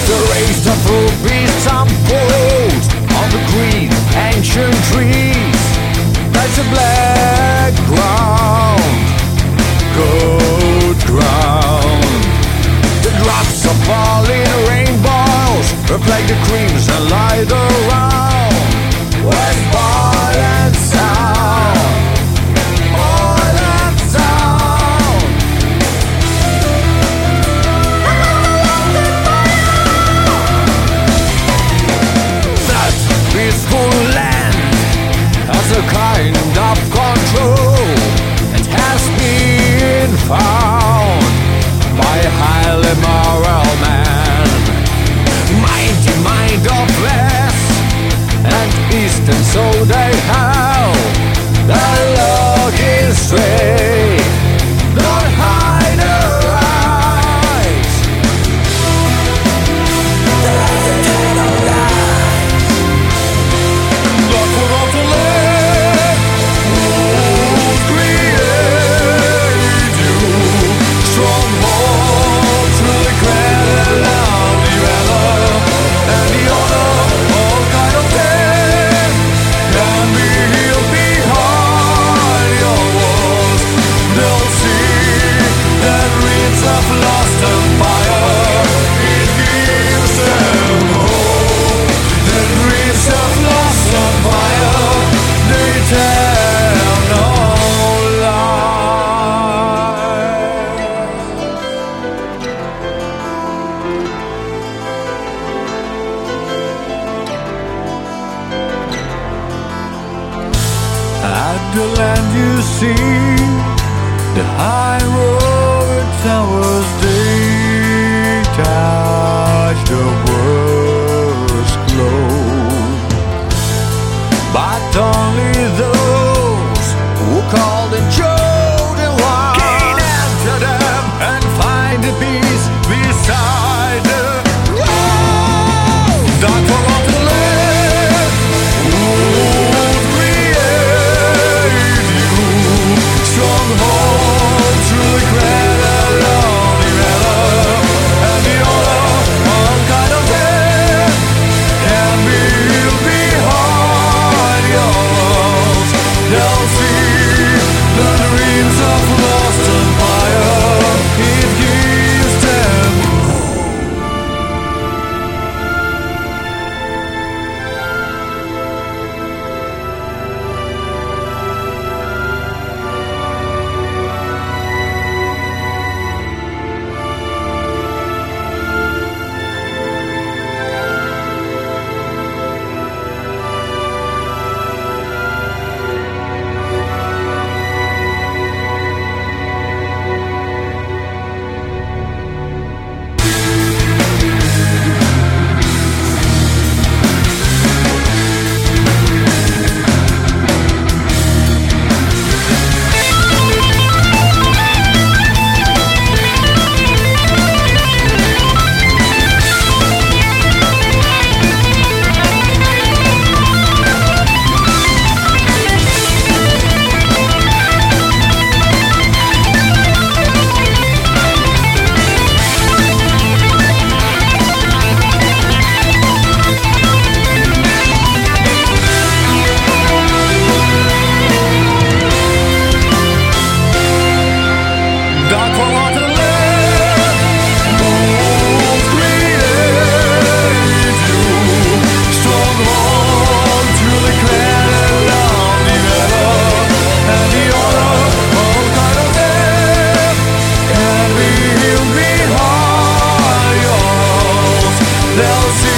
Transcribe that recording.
The race of rubies unfolds on the green ancient trees. That's a black ground, good ground. The drops of falling rainbows reflect the crimson light around. With violent sound, violent sound. That peaceful land has a kind of control. It has been found by a highly moral man. Mighty mind of West and East, and so they have. The log is straight, don't hide their eyes. Not for all to live, who's create you. Stronghold through the cradle of the valor and the honor, all kind of death can be healed behind your walls. They'll see that reeds of lost empire. It gives them hope. That reeds of lost empire, they tell no lie. At the land you see the high road towers, they touch the world's globe. But only those who call the chosen one can enter them and find the peace beside the road. Not for all to live, would create you. Stronghold through the cradle of the valor and the honor, all kind of death can be healed behind your walls. They'll see the dreams of lost empire. It gives them they'll see